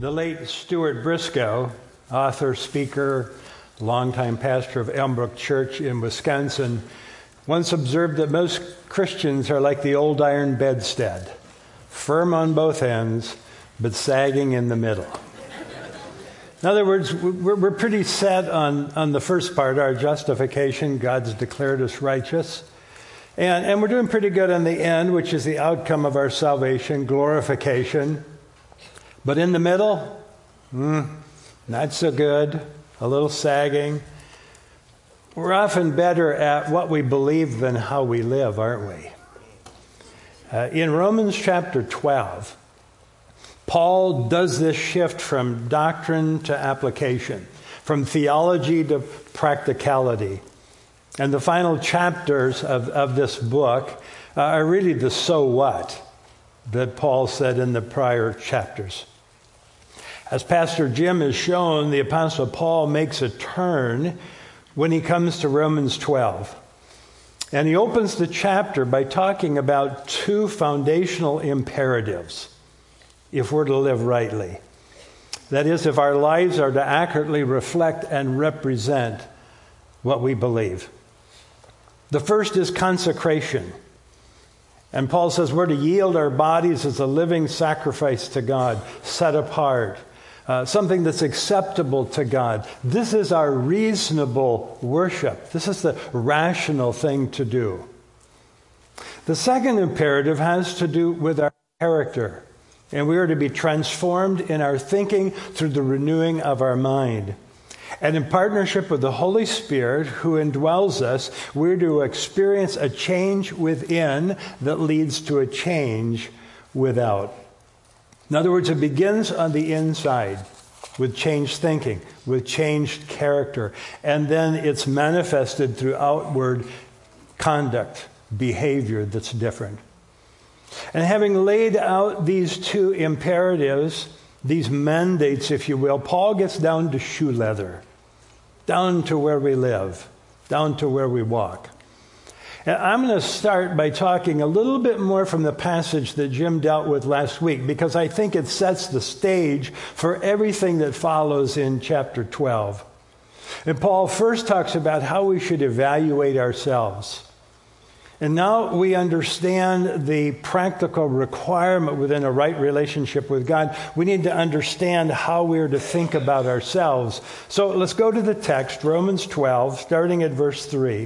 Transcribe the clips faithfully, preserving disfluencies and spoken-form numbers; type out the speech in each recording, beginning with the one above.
The late Stuart Briscoe, author, speaker, longtime pastor of Elmbrook Church in Wisconsin, once observed that most Christians are like the old iron bedstead, firm on both ends, but sagging in the middle. In other words, we're, we're pretty set on, on the first part, our justification. God's declared us righteous. And, and we're doing pretty good on the end, which is the outcome of our salvation, glorification. But in the middle, mm, not so good, a little sagging. We're often better at what we believe than how we live, aren't we? Uh, in Romans chapter twelve, Paul does this shift from doctrine to application, from theology to practicality. And the final chapters of, of this book uh, are really the so what that Paul said in the prior chapters. As Pastor Jim has shown, the Apostle Paul makes a turn when he comes to Romans twelve. And he opens the chapter by talking about two foundational imperatives if we're to live rightly. That is, if our lives are to accurately reflect and represent what we believe. The first is consecration. And Paul says we're to yield our bodies as a living sacrifice to God, set apart. Uh, something that's acceptable to God. This is our reasonable worship. This is the rational thing to do. The second imperative has to do with our character. And we are to be transformed in our thinking through the renewing of our mind. And in partnership with the Holy Spirit who indwells us, we're to experience a change within that leads to a change without. In other words, it begins on the inside with changed thinking, with changed character, and then it's manifested through outward conduct, behavior that's different. And having laid out these two imperatives, these mandates, if you will, Paul gets down to shoe leather, down to where we live, down to where we walk. And I'm going to start by talking a little bit more from the passage that Jim dealt with last week, because I think it sets the stage for everything that follows in chapter twelve. And Paul first talks about how we should evaluate ourselves. And now we understand the practical requirement within a right relationship with God. We need to understand how we are to think about ourselves. So let's go to the text, Romans twelve, starting at verse three.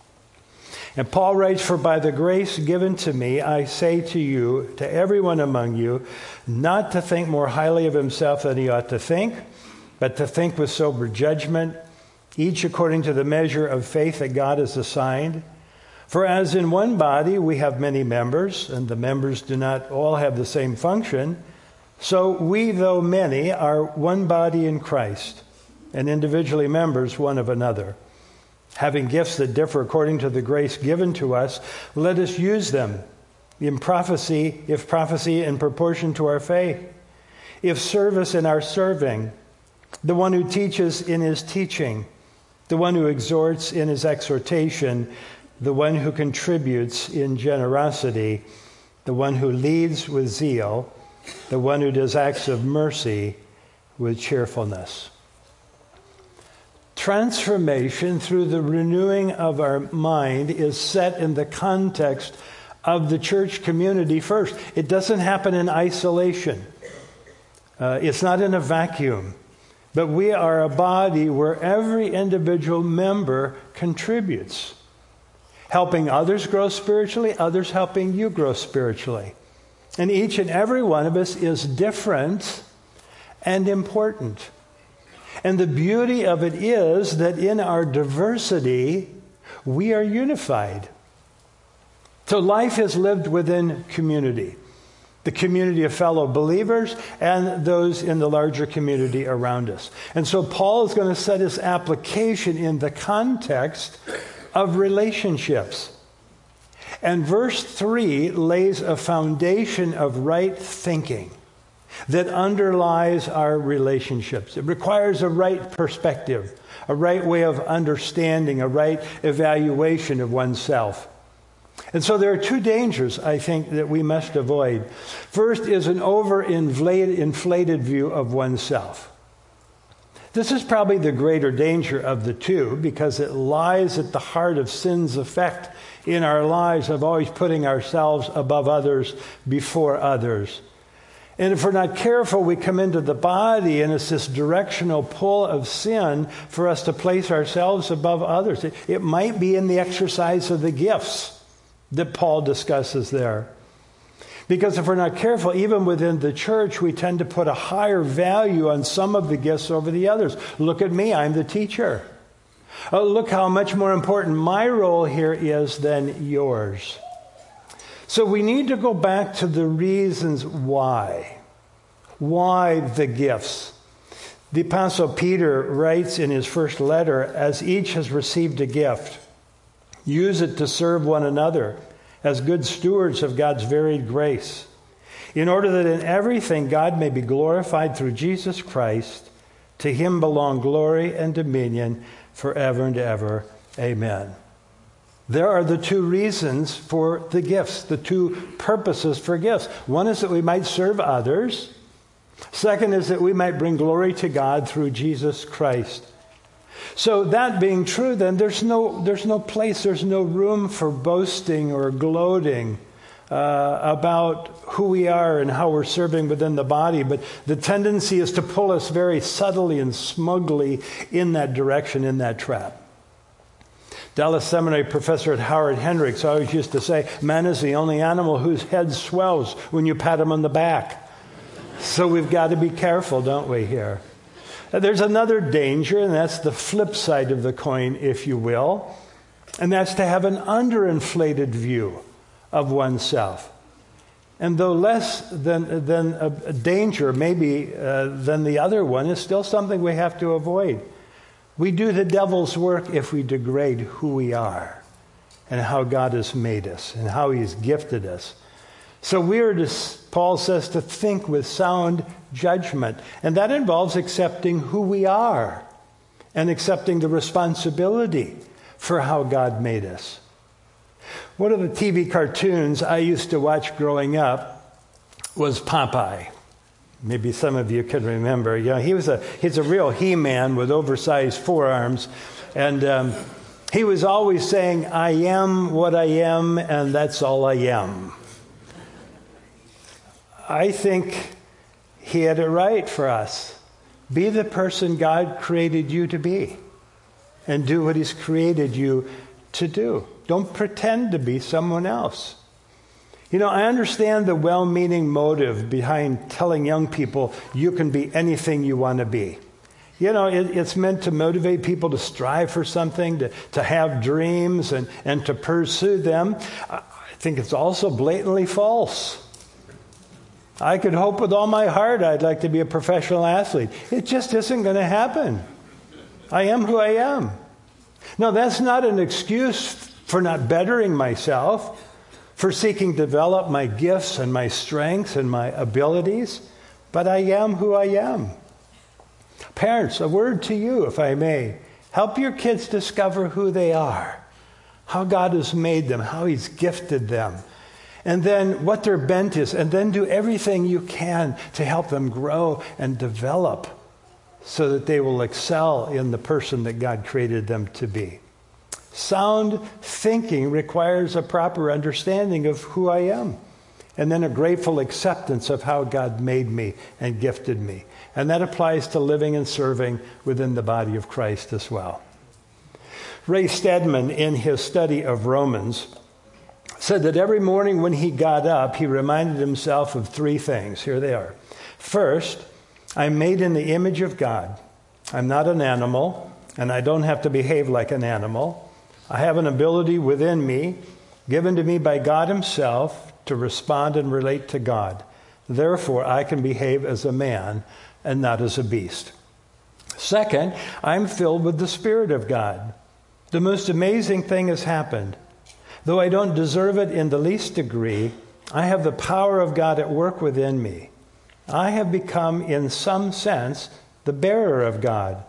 And Paul writes, "For by the grace given to me, I say to you, to everyone among you, not to think more highly of himself than he ought to think, but to think with sober judgment, each according to the measure of faith that God has assigned. For as in one body we have many members, and the members do not all have the same function, so we, though many, are one body in Christ, and individually members one of another. Having gifts that differ according to the grace given to us, let us use them. In prophecy, if prophecy in proportion to our faith. If service in our serving. The one who teaches in his teaching. The one who exhorts in his exhortation. The one who contributes in generosity. The one who leads with zeal. The one who does acts of mercy with cheerfulness." Transformation through the renewing of our mind is set in the context of the church community first. It doesn't happen in isolation. Uh, it's not in a vacuum. But we are a body where every individual member contributes. Helping others grow spiritually, others helping you grow spiritually. And each and every one of us is different and important. And the beauty of it is that in our diversity, we are unified. So life is lived within community. The community of fellow believers and those in the larger community around us. And so Paul is going to set his application in the context of relationships. And verse three lays a foundation of right thinking that underlies our relationships. It requires a right perspective, a right way of understanding, a right evaluation of oneself. And so there are two dangers, I think, that we must avoid. First is an over-inflated view of oneself. This is probably the greater danger of the two because it lies at the heart of sin's effect in our lives of always putting ourselves above others, before others. And if we're not careful, we come into the body, and it's this directional pull of sin for us to place ourselves above others. It, it might be in the exercise of the gifts that Paul discusses there. Because if we're not careful, even within the church, we tend to put a higher value on some of the gifts over the others. Look at me, I'm the teacher. Oh, look how much more important my role here is than yours. So we need to go back to the reasons why. Why the gifts? The Apostle Peter writes in his first letter, as each has received a gift, use it to serve one another as good stewards of God's varied grace, in order that in everything God may be glorified through Jesus Christ. To him belong glory and dominion forever and ever. Amen. There are the two reasons for the gifts, the two purposes for gifts. One is that we might serve others. Second is that we might bring glory to God through Jesus Christ. So that being true, then there's no there's no place, there's no room for boasting or gloating uh, about who we are and how we're serving within the body. But the tendency is to pull us very subtly and smugly in that direction, in that trap. Dallas Seminary professor at Howard Hendricks always used to say, man is the only animal whose head swells when you pat him on the back. So we've got to be careful, don't we, here? There's another danger, and that's the flip side of the coin, if you will, and that's to have an underinflated view of oneself. And though less than, than a, a danger, maybe, uh, than the other one, is still something we have to avoid. We do the devil's work if we degrade who we are and how God has made us and how he's gifted us. So we are, to, Paul says, to think with sound judgment. And that involves accepting who we are and accepting the responsibility for how God made us. One of the T V cartoons I used to watch growing up was Popeye. Maybe some of you can remember. You know, he was a he's a real He-Man with oversized forearms. And um, he was always saying, I am what I am, and that's all I am. I think he had it right for us. Be the person God created you to be and do what he's created you to do. Don't pretend to be someone else. You know, I understand the well-meaning motive behind telling young people you can be anything you want to be. You know, it, it's meant to motivate people to strive for something, to, to have dreams and, and to pursue them. I think it's also blatantly false. I could hope with all my heart I'd like to be a professional athlete. It just isn't going to happen. I am who I am. No, that's not an excuse for not bettering myself, for seeking to develop my gifts and my strengths and my abilities, but I am who I am. Parents, a word to you, if I may. Help your kids discover who they are, how God has made them, how he's gifted them, and then what their bent is, and then do everything you can to help them grow and develop so that they will excel in the person that God created them to be. Sound thinking requires a proper understanding of who I am, and then a grateful acceptance of how God made me and gifted me. And that applies to living and serving within the body of Christ as well. Ray Stedman, in his study of Romans, said that every morning when he got up, he reminded himself of three things. Here they are. First, I'm made in the image of God. I'm not an animal, and I don't have to behave like an animal. I have an ability within me, given to me by God himself, to respond and relate to God. Therefore, I can behave as a man and not as a beast. Second, I'm filled with the Spirit of God. The most amazing thing has happened. Though I don't deserve it in the least degree, I have the power of God at work within me. I have become, in some sense, the bearer of God,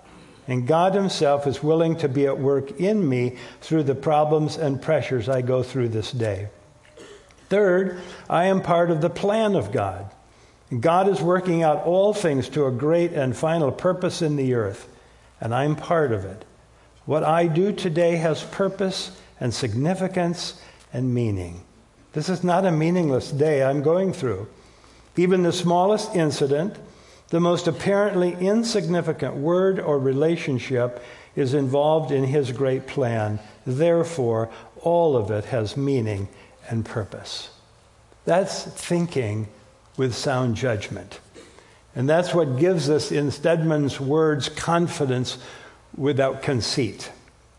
and God himself is willing to be at work in me through the problems and pressures I go through this day. Third, I am part of the plan of God. God is working out all things to a great and final purpose in the earth, and I'm part of it. What I do today has purpose and significance and meaning. This is not a meaningless day I'm going through. Even the smallest incident, the most apparently insignificant word or relationship is involved in his great plan. Therefore, all of it has meaning and purpose. That's thinking with sound judgment. And that's what gives us, in Stedman's words, confidence without conceit.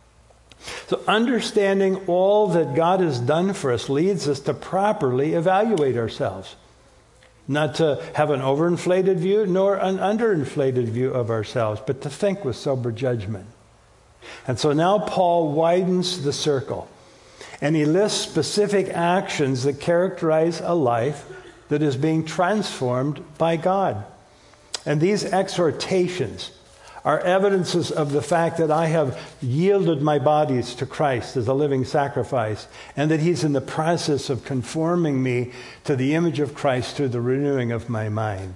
So understanding all that God has done for us leads us to properly evaluate ourselves. Not to have an overinflated view nor an underinflated view of ourselves, but to think with sober judgment. And so now Paul widens the circle, and he lists specific actions that characterize a life that is being transformed by God. And these exhortations are evidences of the fact that I have yielded my bodies to Christ as a living sacrifice, and that he's in the process of conforming me to the image of Christ through the renewing of my mind.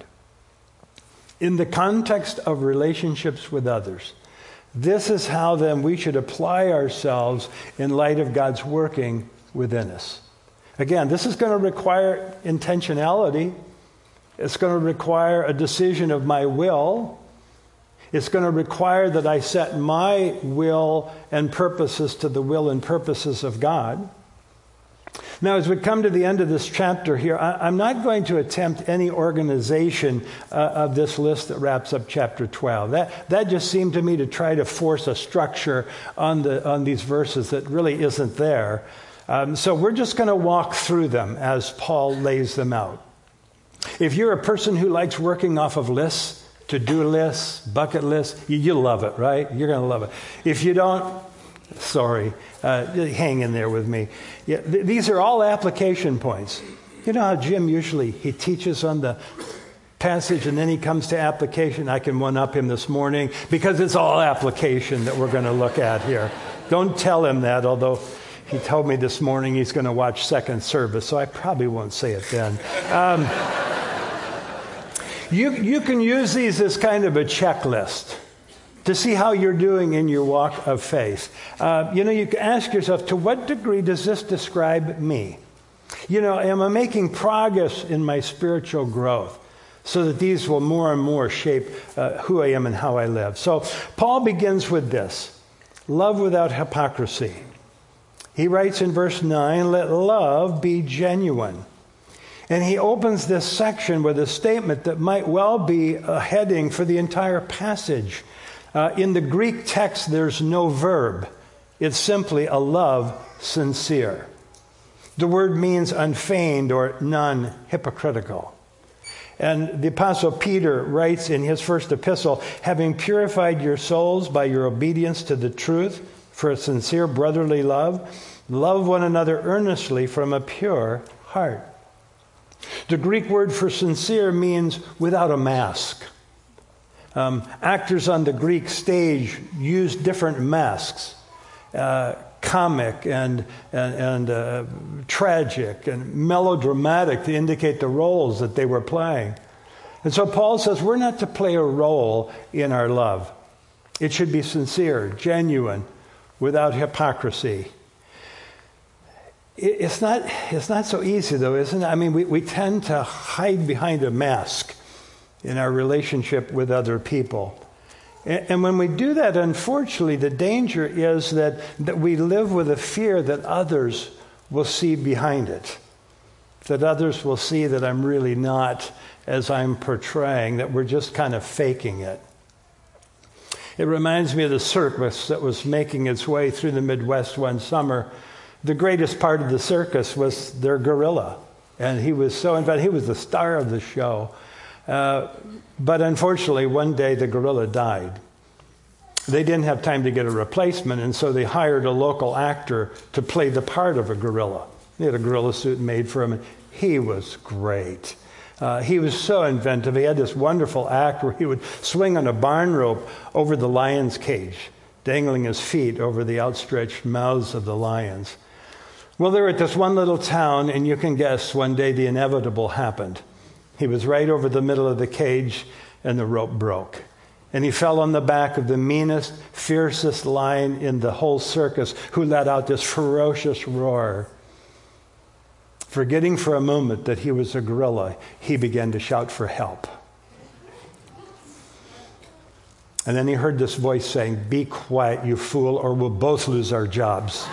In the context of relationships with others, this is how then we should apply ourselves in light of God's working within us. Again, this is going to require intentionality. It's going to require a decision of my will. It's going to require that I set my will and purposes to the will and purposes of God. Now, as we come to the end of this chapter here, I, I'm not going to attempt any organization uh, of this list that wraps up chapter twelve. That, that just seemed to me to try to force a structure on, the, on these verses that really isn't there. Um, so we're just going to walk through them as Paul lays them out. If you're a person who likes working off of lists, to-do lists, bucket lists, you, you love it, right? You're going to love it. If you don't, sorry, uh, hang in there with me. Yeah, th- these are all application points. You know how Jim usually, he teaches on the passage and then he comes to application. I can one-up him this morning because it's all application that we're going to look at here. Don't tell him that, although he told me this morning he's going to watch second service, so I probably won't say it then. Um, You, you can use these as kind of a checklist to see how you're doing in your walk of faith. Uh, you know, you can ask yourself, to what degree does this describe me? You know, am I making progress in my spiritual growth so that these will more and more shape uh, who I am and how I live? So Paul begins with this: love without hypocrisy. He writes in verse nine, let love be genuine. And he opens this section with a statement that might well be a heading for the entire passage. Uh, in the Greek text, there's no verb. It's simply a love sincere. The word means unfeigned or non-hypocritical. And the Apostle Peter writes in his first epistle, having purified your souls by your obedience to the truth for a sincere brotherly love, love one another earnestly from a pure heart. The Greek word for sincere means without a mask. Um, actors on the Greek stage used different masks, uh, comic and, and, and uh, tragic and melodramatic, to indicate the roles that they were playing. And so Paul says we're not to play a role in our love. It should be sincere, genuine, without hypocrisy. It's not, it's not so easy, though, isn't it? I mean, we, we tend to hide behind a mask in our relationship with other people. And, and when we do that, unfortunately, the danger is that, that we live with a fear that others will see behind it, that others will see that I'm really not as I'm portraying, that we're just kind of faking it. It reminds me of the circus that was making its way through the Midwest one summer. The greatest part of the circus was their gorilla. And he was so, in fact, he was the star of the show. Uh, but unfortunately, one day the gorilla died. They didn't have time to get a replacement, and so they hired a local actor to play the part of a gorilla. They had a gorilla suit made for him, and he was great. Uh, he was so inventive. He had this wonderful act where he would swing on a barn rope over the lion's cage, dangling his feet over the outstretched mouths of the lions. Well, they were at this one little town, and you can guess one day the inevitable happened. He was right over the middle of the cage, and the rope broke. And he fell on the back of the meanest, fiercest lion in the whole circus, who let out this ferocious roar. Forgetting for a moment that he was a gorilla, he began to shout for help. And then he heard this voice saying, "Be quiet, you fool, or we'll both lose our jobs."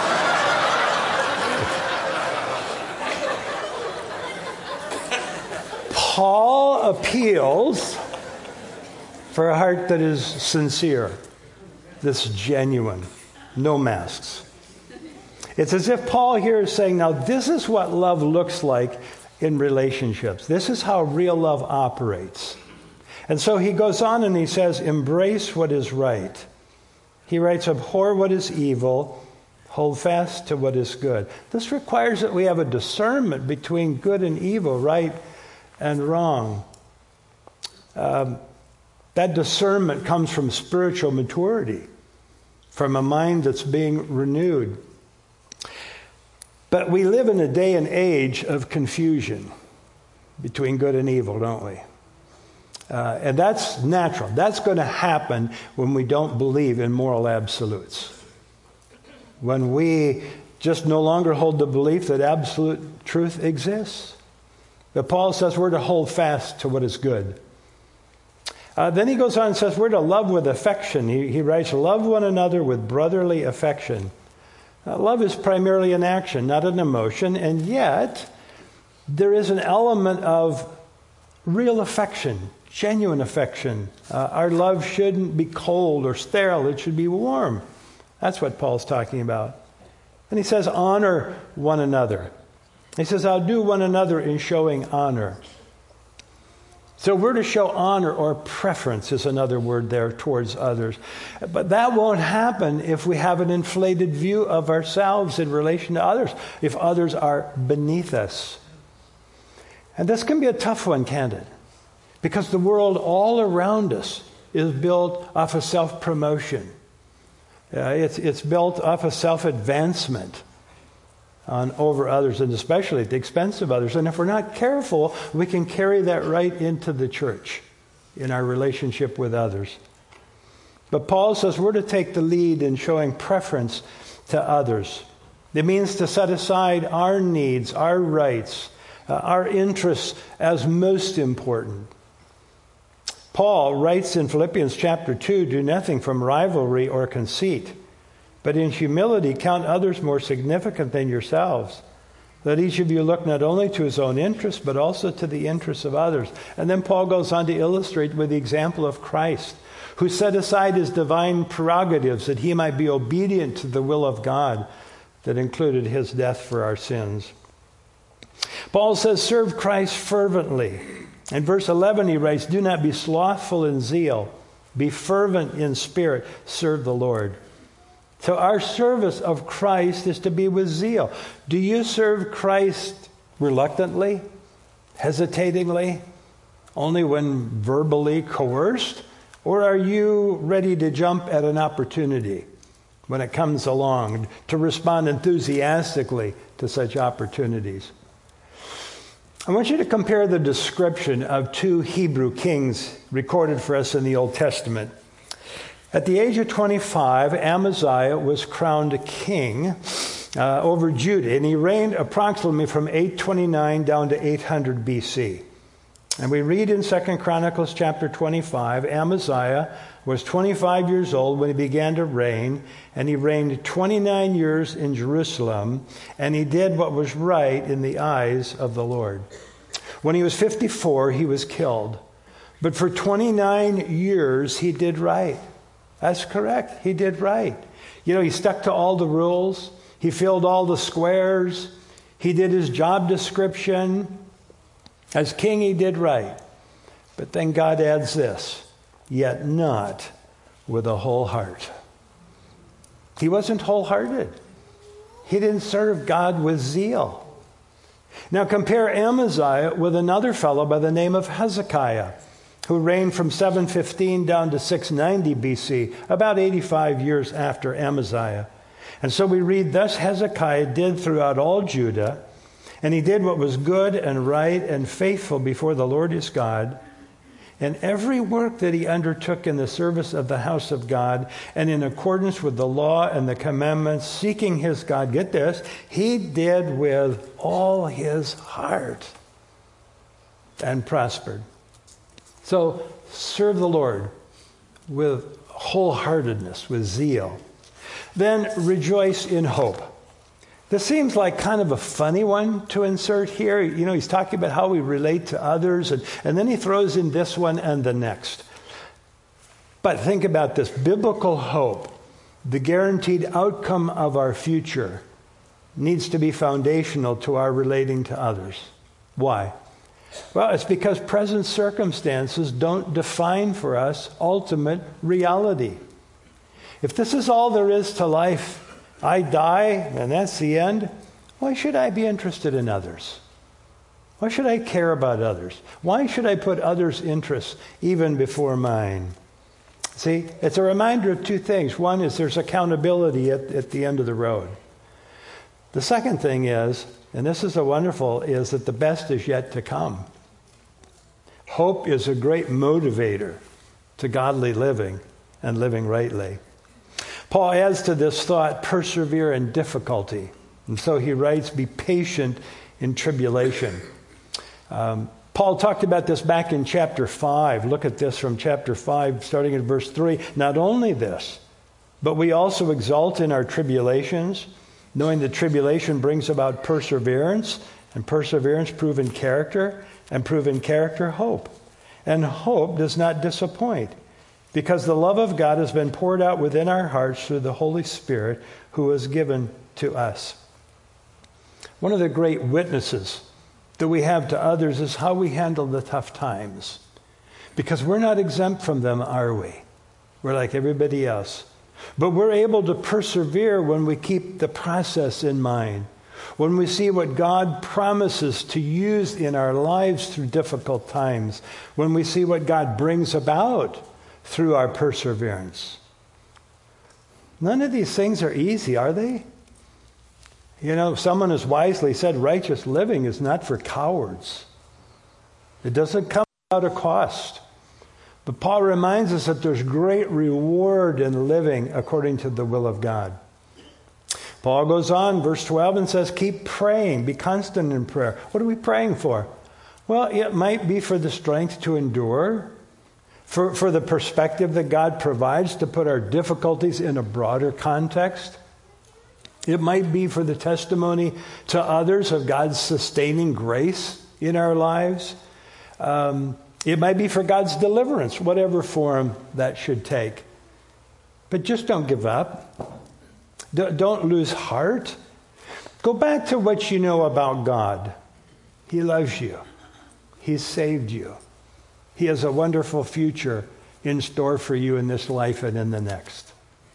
Paul appeals for a heart that is sincere, that's genuine, no masks. It's as if Paul here is saying, now this is what love looks like in relationships. This is how real love operates. And so he goes on and he says, embrace what is right. He writes, abhor what is evil, hold fast to what is good. This requires that we have a discernment between good and evil, right and wrong. Um, that discernment comes from spiritual maturity, from a mind that's being renewed. But we live in a day and age of confusion between good and evil, don't we? Uh, and that's natural. That's going to happen when we don't believe in moral absolutes. When we just no longer hold the belief that absolute truth exists. But Paul says we're to hold fast to what is good. Uh, then he goes on and says we're to love with affection. He, he writes, love one another with brotherly affection. Uh, love is primarily an action, not an emotion, and yet there is an element of real affection, genuine affection. Uh, our love shouldn't be cold or sterile. It should be warm. That's what Paul's talking about. And he says, honor one another. He says, outdo one another in showing honor. So we're to show honor, or preference is another word there, towards others. But that won't happen if we have an inflated view of ourselves in relation to others, if others are beneath us. And this can be a tough one, can't it? Because the world all around us is built off of self-promotion. Uh, it's, it's built off of self-advancement on over others, and especially at the expense of others. And if we're not careful, we can carry that right into the church in our relationship with others. But Paul says we're to take the lead in showing preference to others. It means to set aside our needs, our rights, uh, our interests as most important. Paul writes in Philippians chapter two, do nothing from rivalry or conceit, but in humility count others more significant than yourselves. Let each of you look not only to his own interests, but also to the interests of others. And then Paul goes on to illustrate with the example of Christ, who set aside his divine prerogatives that he might be obedient to the will of God that included his death for our sins. Paul says, serve Christ fervently. In verse eleven he writes, do not be slothful in zeal, be fervent in spirit, serve the Lord. So our service of Christ is to be with zeal. Do you serve Christ reluctantly, hesitatingly, only when verbally coerced? Or are you ready to jump at an opportunity when it comes along, to respond enthusiastically to such opportunities? I want you to compare the description of two Hebrew kings recorded for us in the Old Testament. At the age of twenty-five, Amaziah was crowned king uh, over Judah, and he reigned approximately from eight twenty-nine down to eight hundred B C. And we read in Second Chronicles chapter twenty-five, Amaziah was twenty-five years old when he began to reign, and he reigned twenty-nine years in Jerusalem, and he did what was right in the eyes of the Lord. When he was fifty-four, he was killed. But for twenty-nine years, he did right. That's correct. He did right. You know, he stuck to all the rules. He filled all the squares. He did his job description. As king, he did right. But then God adds this, yet not with a whole heart. He wasn't wholehearted. He didn't serve God with zeal. Now compare Amaziah with another fellow by the name of Hezekiah, who reigned from seven fifteen down to six ninety B C, about eighty-five years after Amaziah. And so we read, thus Hezekiah did throughout all Judah, and he did what was good and right and faithful before the Lord his God. And every work that he undertook in the service of the house of God and in accordance with the law and the commandments, seeking his God, get this, he did with all his heart and prospered. So serve the Lord with wholeheartedness, with zeal. Then rejoice in hope. This seems like kind of a funny one to insert here. You know, he's talking about how we relate to others, and, and then he throws in this one and the next. But think about this. Biblical hope, the guaranteed outcome of our future, needs to be foundational to our relating to others. Why? Well, it's because present circumstances don't define for us ultimate reality. If this is all there is to life, I die, and that's the end. Why should I be interested in others? Why should I care about others? Why should I put others' interests even before mine? See, it's a reminder of two things. One is there's accountability at, at the end of the road. The second thing is, and this is a wonderful, is that the best is yet to come. Hope is a great motivator to godly living and living rightly. Paul adds to this thought, persevere in difficulty. And so he writes, be patient in tribulation. Um, Paul talked about this back in chapter five. Look at this from chapter five, starting at verse three. Not only this, but we also exult in our tribulations, knowing that tribulation brings about perseverance, and perseverance proven character, and proven character hope. And hope does not disappoint, because the love of God has been poured out within our hearts through the Holy Spirit who was given to us. One of the great witnesses that we have to others is how we handle the tough times. Because we're not exempt from them, are we? We're like everybody else. But we're able to persevere when we keep the process in mind. When we see what God promises to use in our lives through difficult times. When we see what God brings about through our perseverance. None of these things are easy, are they? You know, someone has wisely said righteous living is not for cowards. It doesn't come without a cost. But Paul reminds us that there's great reward in living according to the will of God. Paul goes on, verse twelve, and says, keep praying, be constant in prayer. What are we praying for? Well, it might be for the strength to endure, For, for the perspective that God provides to put our difficulties in a broader context. It might be for the testimony to others of God's sustaining grace in our lives. Um, it might be for God's deliverance, whatever form that should take. But just don't give up. D- don't lose heart. Go back to what you know about God. He loves you. He saved you. He has a wonderful future in store for you in this life and in the next.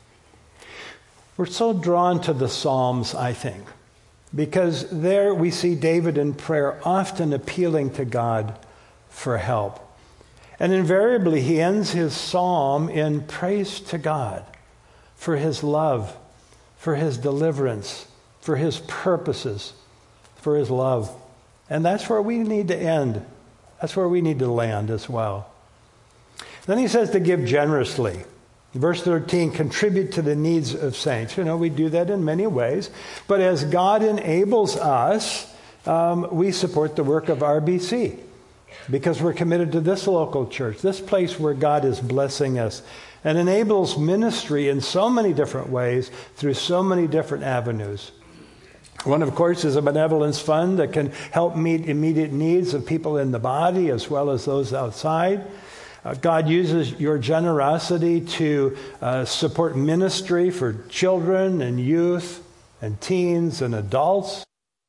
We're so drawn to the Psalms, I think, because there we see David in prayer often appealing to God for help. And invariably he ends his psalm in praise to God for his love, for his deliverance, for his purposes, for his love. And that's where we need to end. That's where we need to land as well. Then he says to give generously. Verse thirteen, contribute to the needs of saints. You know, we do that in many ways. But as God enables us, um, we support the work of R B C because we're committed to this local church, this place where God is blessing us and enables ministry in so many different ways through so many different avenues. One, of course, is a benevolence fund that can help meet immediate needs of people in the body as well as those outside. Uh, God uses your generosity to uh, support ministry for children and youth and teens and adults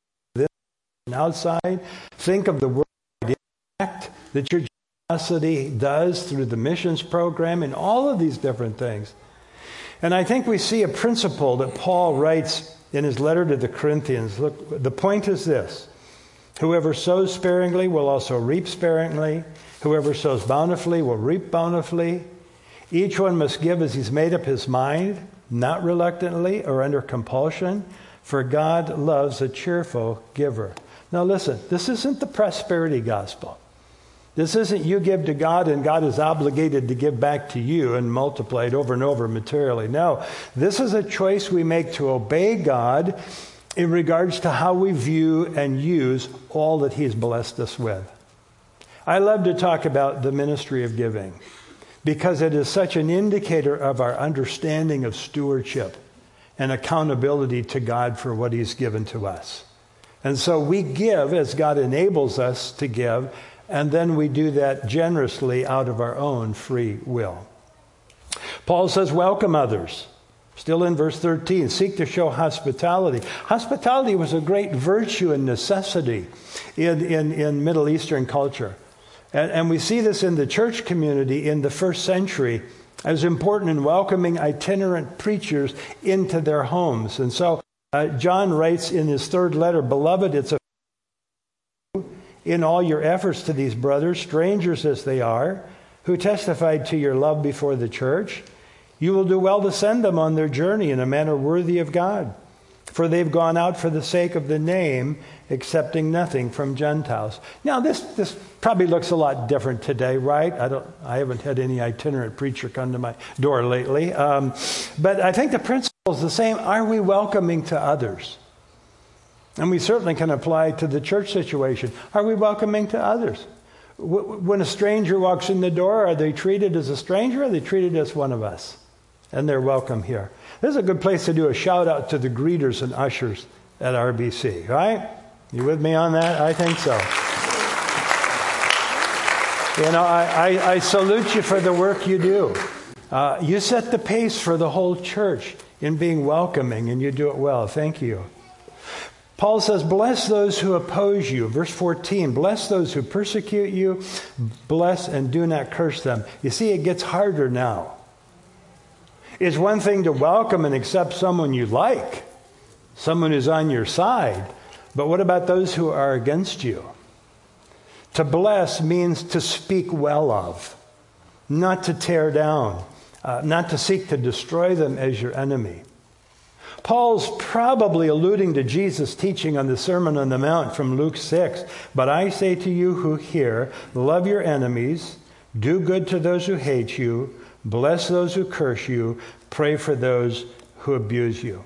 and outside. Think of the worldwide impact that your generosity does through the missions program and all of these different things. And I think we see a principle that Paul writes in his letter to the Corinthians. Look, the point is this. Whoever sows sparingly will also reap sparingly. Whoever sows bountifully will reap bountifully. Each one must give as he's made up his mind, not reluctantly or under compulsion, for God loves a cheerful giver. Now listen, this isn't the prosperity gospel. This isn't you give to God and God is obligated to give back to you and multiply it over and over materially. No, this is a choice we make to obey God in regards to how we view and use all that he's blessed us with. I love to talk about the ministry of giving because it is such an indicator of our understanding of stewardship and accountability to God for what he's given to us. And so we give as God enables us to give, and then we do that generously out of our own free will. Paul says, welcome others. Still in verse thirteen, seek to show hospitality. Hospitality was a great virtue and necessity in, in, in Middle Eastern culture. And, and we see this in the church community in the first century as important in welcoming itinerant preachers into their homes. And so uh, John writes in his third letter, Beloved, it's a in all your efforts to these brothers, strangers as they are, who testified to your love before the church, you will do well to send them on their journey in a manner worthy of God. For they've gone out for the sake of the name, accepting nothing from Gentiles. Now, this this probably looks a lot different today, right? I don't. I haven't had any itinerant preacher come to my door lately. Um, but I think the principle is the same. Are we welcoming to others? And we certainly can apply to the church situation. Are we welcoming to others? When a stranger walks in the door, are they treated as a stranger or are they treated as one of us? And they're welcome here. This is a good place to do a shout out to the greeters and ushers at R B C, right? You with me on that? I think so. You know, I, I, I salute you for the work you do. Uh, you set the pace for the whole church in being welcoming, and you do it well. Thank you. Paul says, bless those who oppose you. Verse fourteen, bless those who persecute you. Bless and do not curse them. You see, it gets harder now. It's one thing to welcome and accept someone you like, someone who's on your side. But what about those who are against you? To bless means to speak well of, not to tear down, uh, not to seek to destroy them as your enemy. Paul's probably alluding to Jesus' teaching on the Sermon on the Mount from Luke six. But I say to you who hear, love your enemies, do good to those who hate you, bless those who curse you, pray for those who abuse you.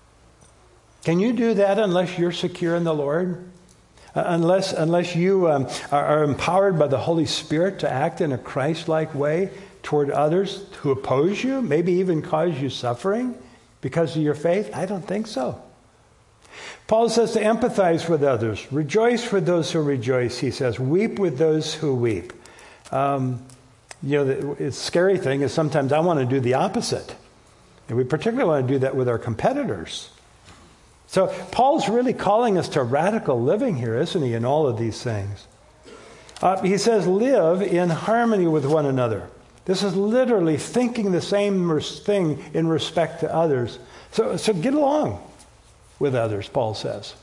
Can you do that unless you're secure in the Lord? Uh, unless, unless you um, are, are empowered by the Holy Spirit to act in a Christ-like way toward others who oppose you, maybe even cause you suffering because of your faith? I don't think so. Paul says to empathize with others. Rejoice with those who rejoice, he says. Weep with those who weep. Um, you know, the, the scary thing is sometimes I want to do the opposite. And we particularly want to do that with our competitors. So Paul's really calling us to radical living here, isn't he, in all of these things? Uh, he says, live in harmony with one another. This is literally thinking the same thing in respect to others. So, so get along with others, Paul says.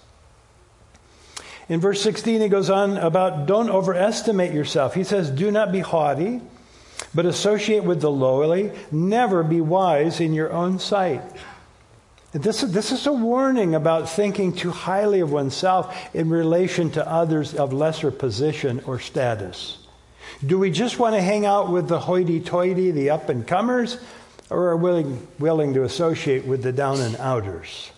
In verse sixteen, he goes on about don't overestimate yourself. He says, do not be haughty, but associate with the lowly. Never be wise in your own sight. This is, this is a warning about thinking too highly of oneself in relation to others of lesser position or status. Do we just want to hang out with the hoity-toity, the up-and-comers, or are willing, willing to associate with the down-and-outers?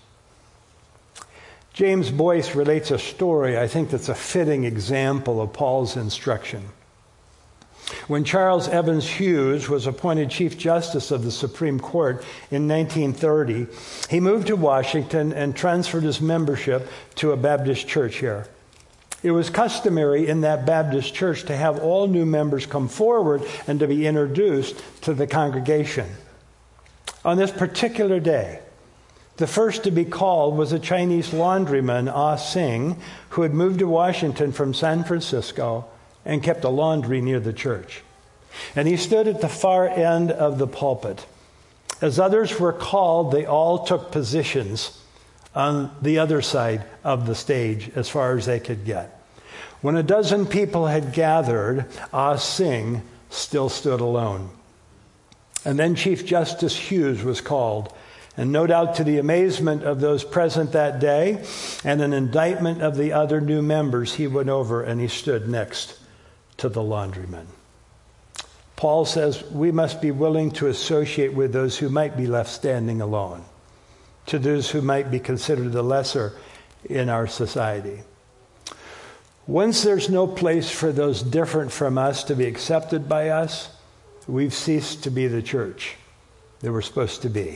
James Boyce relates a story, I think that's a fitting example of Paul's instruction. When Charles Evans Hughes was appointed Chief Justice of the Supreme Court in nineteen thirty, he moved to Washington and transferred his membership to a Baptist church here. It was customary in that Baptist church to have all new members come forward and to be introduced to the congregation. On this particular day, the first to be called was a Chinese laundryman, Ah Sing, who had moved to Washington from San Francisco and kept a laundry near the church. And he stood at the far end of the pulpit. As others were called, they all took positions on the other side of the stage as far as they could get. When a dozen people had gathered, Ah Sing still stood alone. And then Chief Justice Hughes was called, and no doubt to the amazement of those present that day and an indictment of the other new members, he went over and he stood next to the laundryman. Paul says we must be willing to associate with those who might be left standing alone, to those who might be considered the lesser in our society. Once there's no place for those different from us to be accepted by us, we've ceased to be the church that we're supposed to be.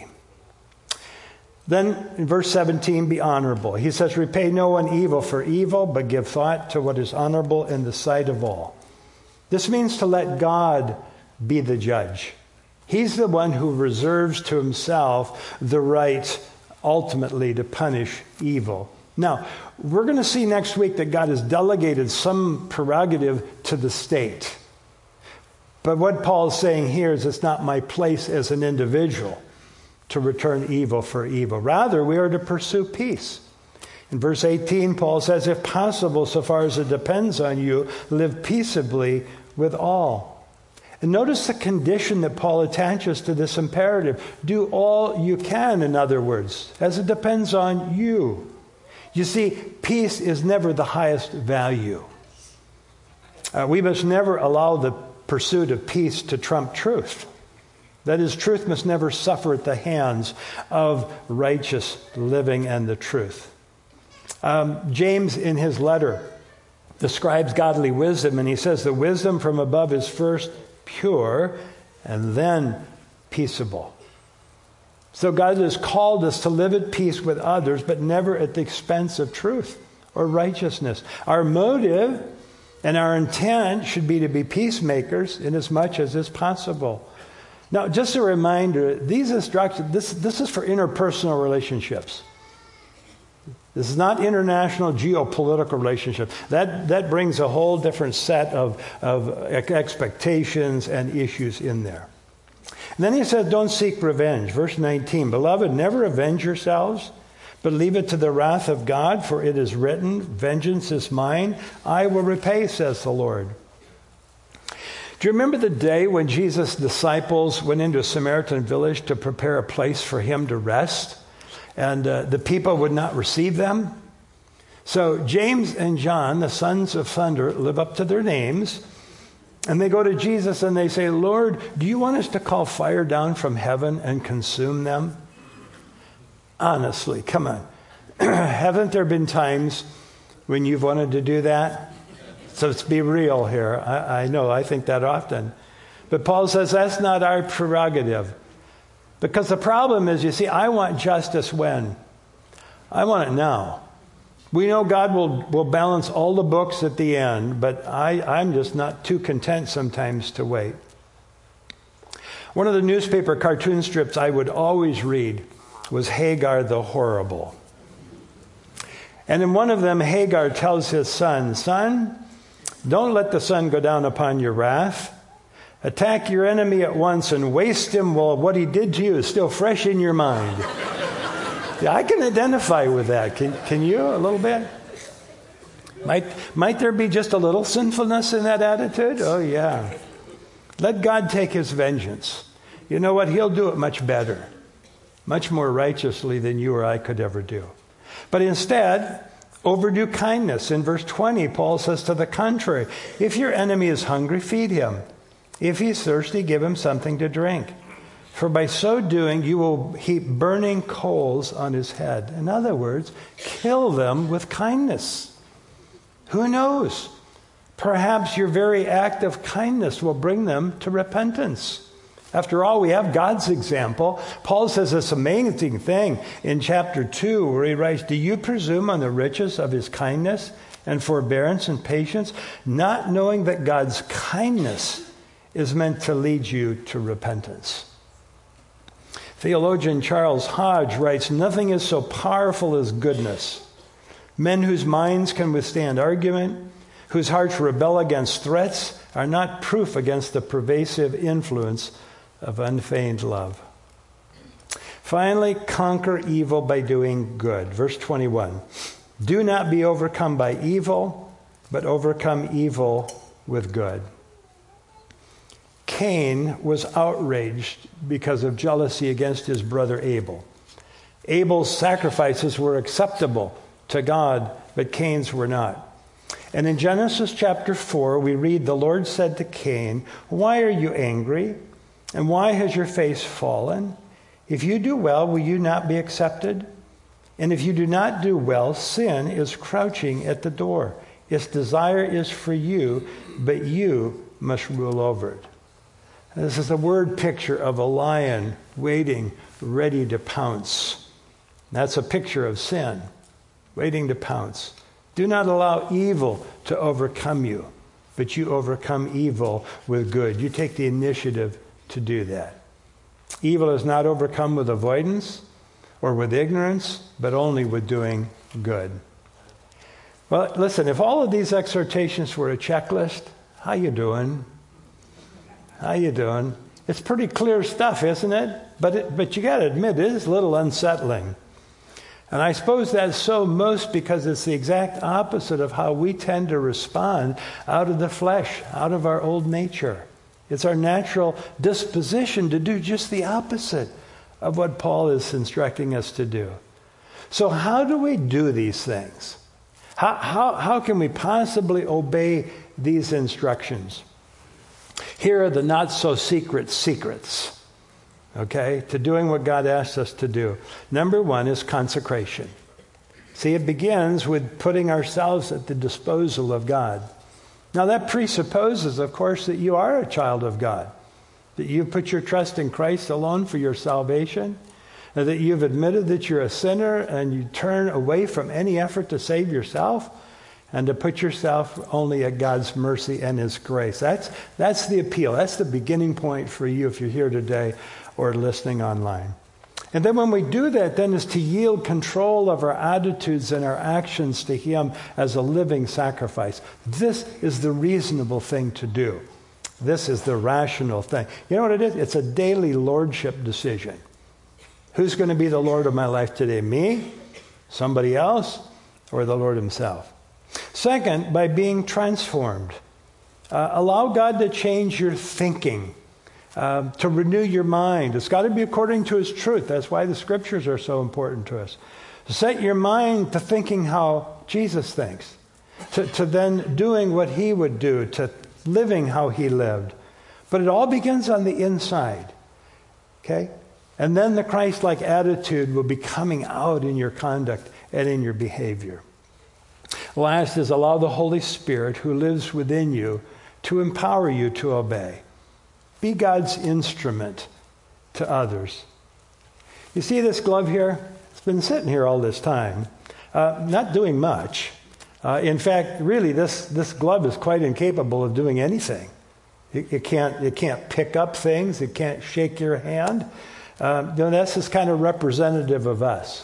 Then in verse seventeen, be honorable. He says, repay no one evil for evil, but give thought to what is honorable in the sight of all. This means to let God be the judge. He's the one who reserves to himself the right ultimately to punish evil. Now, we're going to see next week that God has delegated some prerogative to the state. But what Paul is saying here is it's not my place as an individual to return evil for evil. Rather, we are to pursue peace. In verse eighteen, Paul says, if possible, so far as it depends on you, live peaceably with all. And notice the condition that Paul attaches to this imperative. Do all you can, in other words, as it depends on you. You see, peace is never the highest value. Uh, we must never allow the pursuit of peace to trump truth. That is, truth must never suffer at the hands of righteous living and the truth. Um, James, in his letter, describes godly wisdom, and he says the wisdom from above is first pure and then peaceable. So God has called us to live at peace with others, but never at the expense of truth or righteousness. Our motive and our intent should be to be peacemakers in as much as is possible. Now, just a reminder, these instructions, this, this is for interpersonal relationships. This is not international geopolitical relationships. That, that brings a whole different set of, of expectations and issues in there. And then he says, don't seek revenge. Verse nineteen, beloved, never avenge yourselves, but leave it to the wrath of God, for it is written, vengeance is mine, I will repay, says the Lord. Do you remember the day when Jesus' disciples went into a Samaritan village to prepare a place for him to rest? And uh, the people would not receive them. So James and John, the sons of thunder, live up to their names. And they go to Jesus and they say, Lord, do you want us to call fire down from heaven and consume them? Honestly, come on. Haven't there been times when you've wanted to do that? So let's be real here. I, I know, I think that often. But Paul says that's not our prerogative. Because the problem is, you see, I want justice when? I want it now. We know God will, will balance all the books at the end, but I, I'm just not too content sometimes to wait. One of the newspaper cartoon strips I would always read was Hagar the Horrible. And in one of them, Hagar tells his son, son, don't let the sun go down upon your wrath. Attack your enemy at once and waste him while what he did to you is still fresh in your mind. Yeah, I can identify with that. Can, can you a little bit? Might, might there be just a little sinfulness in that attitude? Oh, yeah. Let God take his vengeance. You know what? He'll do it much better, much more righteously than you or I could ever do. But instead, overdo kindness. In verse twenty, Paul says to the contrary, if your enemy is hungry, feed him. If he's thirsty, give him something to drink. For by so doing, you will heap burning coals on his head. In other words, kill them with kindness. Who knows? Perhaps your very act of kindness will bring them to repentance. After all, we have God's example. Paul says this amazing thing in chapter two, where he writes, do you presume on the riches of his kindness and forbearance and patience, not knowing that God's kindness is meant to lead you to repentance? Theologian Charles Hodge writes, nothing is so powerful as goodness. Men whose minds can withstand argument, whose hearts rebel against threats, are not proof against the pervasive influence of unfeigned love. Finally, conquer evil by doing good. Verse twenty-one. Do not be overcome by evil, but overcome evil with good. Cain was outraged because of jealousy against his brother Abel. Abel's sacrifices were acceptable to God, but Cain's were not. And in Genesis chapter four, we read, the Lord said to Cain, why are you angry? And why has your face fallen? If you do well, will you not be accepted? And if you do not do well, sin is crouching at the door. Its desire is for you, but you must rule over it. This is a word picture of a lion waiting, ready to pounce. That's a picture of sin, waiting to pounce. Do not allow evil to overcome you, but you overcome evil with good. You take the initiative to do that. Evil is not overcome with avoidance or with ignorance, but only with doing good. Well, listen, if all of these exhortations were a checklist, how you doing? How you doing? It's pretty clear stuff, isn't it? But it, but you got to admit, it is a little unsettling. And I suppose that's so most because it's the exact opposite of how we tend to respond out of the flesh, out of our old nature. It's our natural disposition to do just the opposite of what Paul is instructing us to do. So how do we do these things? How, how, how can we possibly obey these instructions? Here are the not-so-secret secrets, okay, to doing what God asks us to do. Number one is consecration. See, it begins with putting ourselves at the disposal of God. Now, that presupposes, of course, that you are a child of God, that you put your trust in Christ alone for your salvation, and that you've admitted that you're a sinner and you turn away from any effort to save yourself and to put yourself only at God's mercy and His grace. That's, that's the appeal. That's the beginning point for you if you're here today or listening online. And then when we do that, then is to yield control of our attitudes and our actions to Him as a living sacrifice. This is the reasonable thing to do. This is the rational thing. You know what it is? It's a daily lordship decision. Who's going to be the Lord of my life today? Me? Somebody else? Or the Lord Himself? Second, by being transformed. Uh, allow God to change your thinking, uh, to renew your mind. It's got to be according to His truth. That's why the Scriptures are so important to us. Set your mind to thinking how Jesus thinks, to, to then doing what He would do, to living how He lived. But it all begins on the inside, okay? And then the Christ-like attitude will be coming out in your conduct and in your behavior. Last is allow the Holy Spirit who lives within you to empower you to obey. Be God's instrument to others. You see this glove here? It's been sitting here all this time, uh, not doing much. Uh, in fact, really, this, this glove is quite incapable of doing anything. It, it can't, it can't pick up things. It can't shake your hand. Uh, you know, this is kind of representative of us.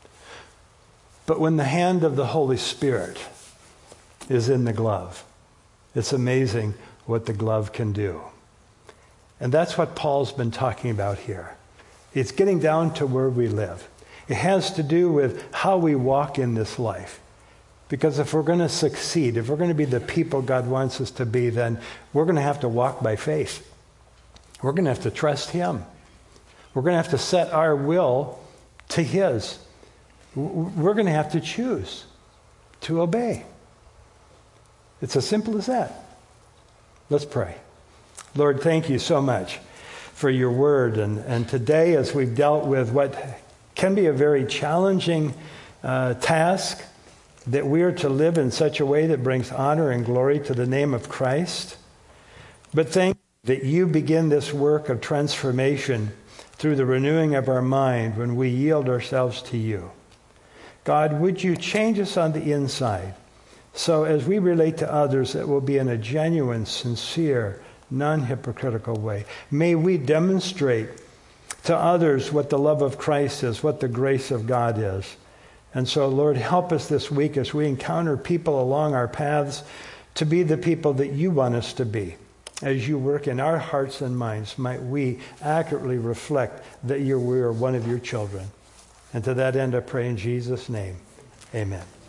But when the hand of the Holy Spirit is in the glove, it's amazing what the glove can do. And that's what Paul's been talking about here. It's getting down to where we live. It has to do with how we walk in this life. Because if we're going to succeed, if we're going to be the people God wants us to be, then we're going to have to walk by faith. We're going to have to trust Him. We're going to have to set our will to His. We're going to have to choose to obey. It's as simple as that. Let's pray. Lord, thank you so much for your word. And, and today, as we've dealt with what can be a very challenging uh, task, that we are to live in such a way that brings honor and glory to the name of Christ. But thank you that you begin this work of transformation through the renewing of our mind when we yield ourselves to you. God, would you change us on the inside so as we relate to others, it will be in a genuine, sincere, non-hypocritical way. May we demonstrate to others what the love of Christ is, what the grace of God is. And so, Lord, help us this week as we encounter people along our paths to be the people that you want us to be. as you work in our hearts and minds, might we accurately reflect that you're, we are one of your children. And to that end, I pray in Jesus' name, amen.